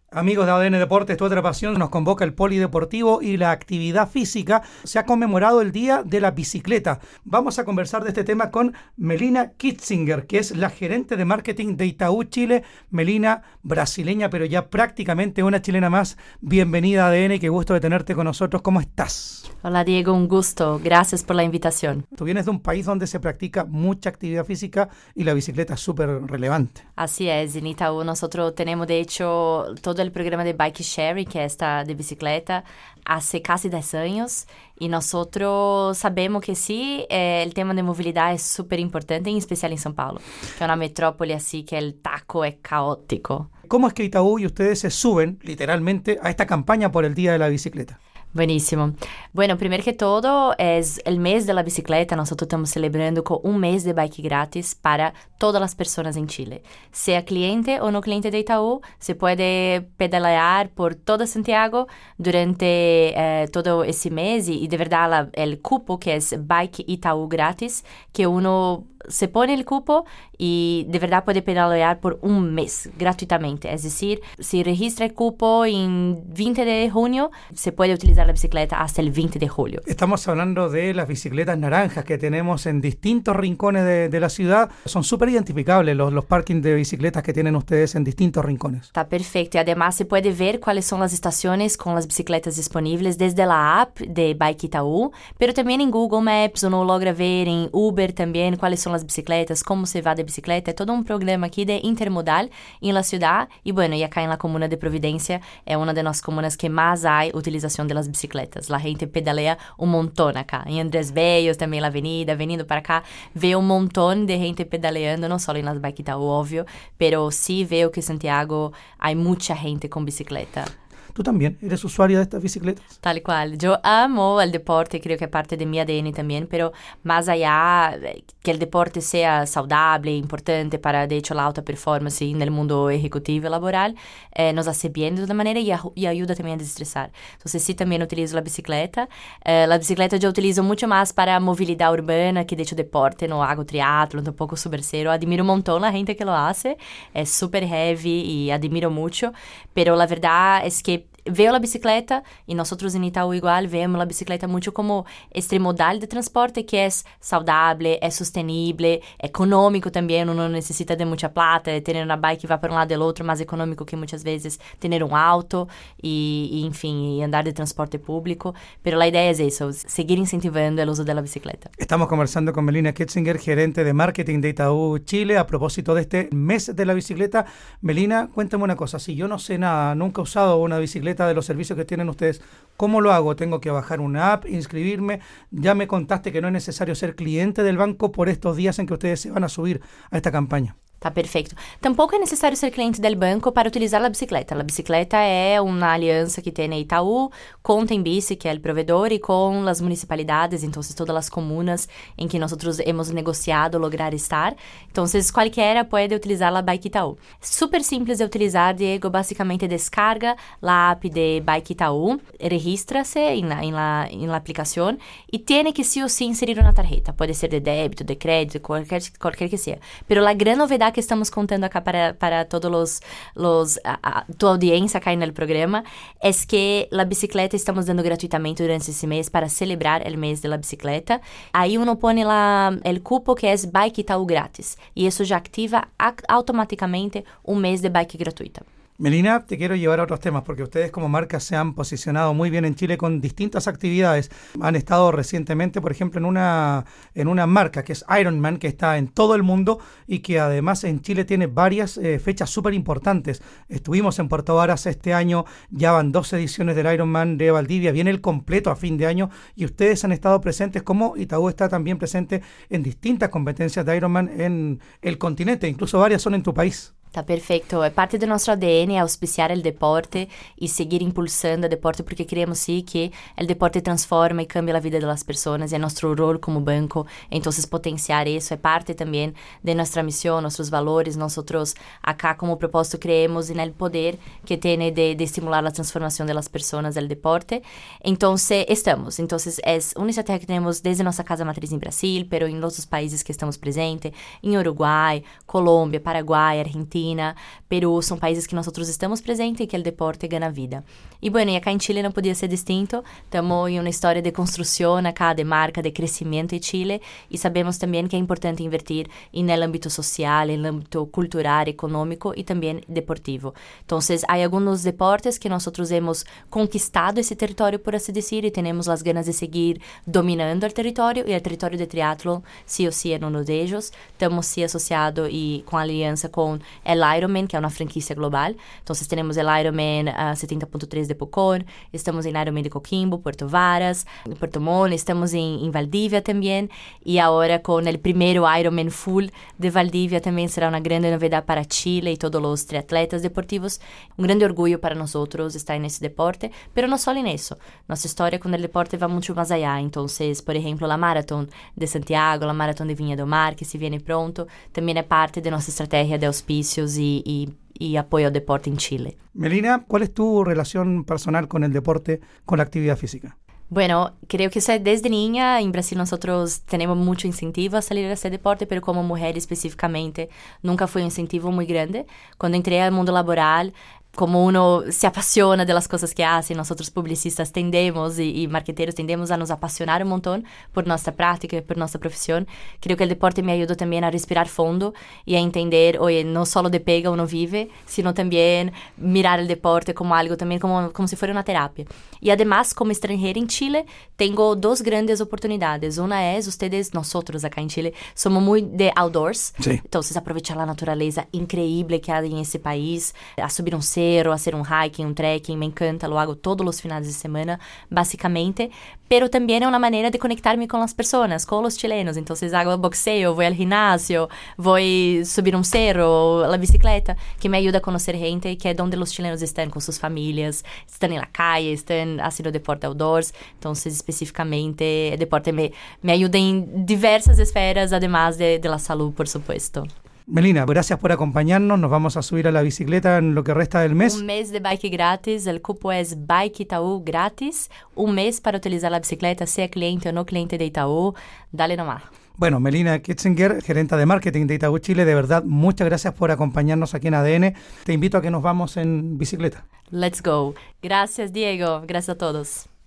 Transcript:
Amigos de ADN Deportes, tu otra pasión, nos convoca el polideportivo y la actividad física. Se ha conmemorado el Día de la Bicicleta. Vamos a conversar de este tema con Melina Kitzinger, que es la gerente de marketing de Itaú Chile. Melina, brasileña, pero ya prácticamente una chilena más. Bienvenida a ADN, qué gusto de tenerte con nosotros. ¿Cómo estás? Hola Diego, un gusto. Gracias por la invitación. Tú vienes de un país donde se practica mucha actividad física y la bicicleta es súper relevante. Así es, en Itaú nosotros tenemos de hecho todo el programa de bike sharing, que es esta de bicicleta, hace casi 10 años y nosotros sabemos que sí, el tema de movilidad es súper importante, en especial en São Paulo, que es una metrópoli así que el taco es caótico. ¿Cómo es que Itaú y ustedes se suben literalmente a esta campaña por el Día de la Bicicleta? Buenísimo. Bueno, primero que todo, es el mes de la bicicleta. Nosotros estamos celebrando con un mes de bike gratis para todas las personas en Chile. Sea cliente o no cliente de Itaú, se puede pedalear por toda Santiago durante todo ese mes y de verdad el cupo que es Bike Itaú gratis, que uno se pone el cupo y de verdad puede pedalear por un mes gratuitamente. Es decir, si registra el cupo en 20 de junio, se puede utilizar la bicicleta hasta el 20 de julio. Estamos hablando de las bicicletas naranjas que tenemos en distintos rincones de la ciudad. Son súper identificables los parkings de bicicletas que tienen ustedes en distintos rincones. Está perfecto. Y además se puede ver cuáles son las estaciones con las bicicletas disponibles desde la app de Bike Itaú, pero también en Google Maps uno logra ver en Uber también cuáles son las bicicletas, cómo se va de bicicleta. Es todo un programa aquí de intermodal en la ciudad y bueno, y acá en la comuna de Providencia es una de las comunas que más hay utilización de las bicicletas. La gente pedalea un montón acá. En Andrés Bello también la avenida, veniendo para acá, veo un montón de gente pedaleando, no solo en las Bike Itaú, obvio, pero sí veo que en Santiago hay mucha gente con bicicleta. ¿Tú también eres usuaria de estas bicicletas? Tal cual. Yo amo el deporte, creo que es parte de mi ADN también, pero más allá que el deporte sea saludable, importante para, de hecho, la alta performance en el mundo ejecutivo y laboral, nos hace bien de una manera y ayuda también a desestresar. Entonces, sí, también utilizo la bicicleta. La bicicleta yo utilizo mucho más para movilidad urbana que, de hecho, deporte. No hago triatlón, tampoco super cero. Admiro un montón la gente que lo hace. Es súper heavy y admiro mucho, pero la verdad es que veo la bicicleta, y nosotros en Itaú igual vemos la bicicleta mucho como este modal de transporte que es saludable, es sostenible, económico también. Uno no necesita de mucha plata, de tener una bike que va para un lado del otro, más económico que muchas veces tener un auto y enfim, y andar de transporte público. Pero la idea es eso, seguir incentivando el uso de la bicicleta. Estamos conversando con Melina Kitzinger, gerente de marketing de Itaú Chile, a propósito de este mes de la bicicleta. Melina, cuéntame una cosa, si yo no sé nada, nunca he usado una bicicleta de los servicios que tienen ustedes, ¿cómo lo hago? ¿Tengo que bajar una app, inscribirme? Ya me contaste que no es necesario ser cliente del banco por estos días en que ustedes se van a subir a esta campaña. Tá perfeito. Tampouco é necessário ser cliente del banco para utilizar a bicicleta. A bicicleta é uma aliança que tem Itaú com Tembici, que é o provedor, e com as municipalidades, então todas as comunas em que nós hemos negociado lograr estar. Então, qualquer pode utilizar a Bike Itaú. Super simples de utilizar, Diego. Basicamente, descarga a app de Bike Itaú, registra-se em la aplicação e tem que sí o sí inserir uma tarjeta. Pode ser de débito, de crédito, qualquer que seja. Pero a grande novidade que estamos contando acá para todos tu audiencia acá en el programa es que la bicicleta estamos dando gratuitamente durante ese mes para celebrar el mes de la bicicleta. Ahí uno pone el cupo que es Bike Itaú gratis y eso ya activa automáticamente un mes de bike gratuita. Melina, te quiero llevar a otros temas porque ustedes como marca se han posicionado muy bien en Chile con distintas actividades. Han estado recientemente, por ejemplo, en una marca que es Ironman, que está en todo el mundo y que además en Chile tiene varias fechas súper importantes. Estuvimos en Puerto Varas este año, ya van 2 ediciones del Ironman de Valdivia, viene el completo a fin de año y ustedes han estado presentes, como Itaú está también presente en distintas competencias de Ironman en el continente, incluso varias son en tu país. Tá perfeito. É parte do nosso ADN auspiciar o deporte e seguir impulsando o deporte porque queremos sim que o deporte transforma e cambia a vida das pessoas. É nosso rol como banco. Então, potenciar isso é parte também de nossa missão, nossos valores. Nós acá como propósito creemos no poder que tem de estimular a transformação das pessoas no deporte. Então, estamos. Então, é uma estratégia que temos desde nossa casa matriz em Brasil, pero em outros países que estamos presentes, em Uruguai, Colômbia, Paraguai, Argentina, Argentina, Perú, son países que nosotros estamos presentes y que el deporte gana vida. Y bueno, y acá en Chile no podía ser distinto, estamos en una historia de construcción acá, de marca, de crecimiento en Chile, y sabemos también que es importante invertir en el ámbito social, en el ámbito cultural, económico y también deportivo. Entonces, hay algunos deportes que nosotros hemos conquistado ese territorio, por así decir, y tenemos las ganas de seguir dominando el territorio, y el territorio de triatlón sí o sí es uno de ellos. Estamos sí asociados y con alianza con el Ironman, que es una franquicia global. Entonces, tenemos el Ironman 70.3 de Pucón, estamos en Ironman de Coquimbo, Puerto Varas, Puerto Montt, estamos en Valdivia también, y ahora con el primero Ironman Full de Valdivia también será una grande novedad para Chile y todos los triatletas deportivos. Un grande orgullo para nosotros estar en ese deporte, pero no solo en eso. Nuestra historia con el deporte va mucho más allá. Entonces, por ejemplo, la Maratón de Santiago, la Maratón de Viña del Mar, que se viene pronto, también es parte de nuestra estrategia de auspicios y apoyo al deporte en Chile. Melina, ¿cuál es tu relación personal con el deporte, con la actividad física? Bueno, creo que desde niña, en Brasil nosotros tenemos mucho incentivo a salir a hacer deporte, pero como mujer específicamente, nunca fue un incentivo muy grande. Cuando entré al mundo laboral, como uno se apasiona de las cosas que hace, nosotros publicistas tendemos y marqueteros tendemos a nos apasionar un montón por nuestra práctica y por nuestra profesión. Creo que el deporte me ayudó también a respirar fondo y a entender, oye, no solo de pega uno vive, sino también mirar el deporte como algo también como si fuera una terapia. Y además, como extranjera en Chile, tengo dos grandes oportunidades. Una es, nosotros acá en Chile, somos muy de outdoors. Sí. Entonces, aprovechar la naturaleza increíble que hay en ese país, a subir un cerro, a hacer un hiking, un trekking, me encanta, lo hago todos los fines de semana, básicamente, pero también es una manera de conectarme con las personas, con los chilenos. Entonces hago boxeo, voy al gimnasio, voy a subir un cerro, la bicicleta, que me ayuda a conocer gente, que es donde los chilenos están con sus familias, están en la calle, están haciendo deporte outdoors. Entonces, específicamente, el deporte me ayuda en diversas esferas, además de la salud, por supuesto. Melina, gracias por acompañarnos. Nos vamos a subir a la bicicleta en lo que resta del mes. Un mes de bike gratis, el cupo es Bike Itaú gratis. Un mes para utilizar la bicicleta, sea cliente o no cliente de Itaú. Dale nomás. Bueno, Melina Kitzinger, gerenta de marketing de Itaú Chile, de verdad, muchas gracias por acompañarnos aquí en ADN. Te invito a que nos vamos en bicicleta. Let's go. Gracias, Diego. Gracias a todos.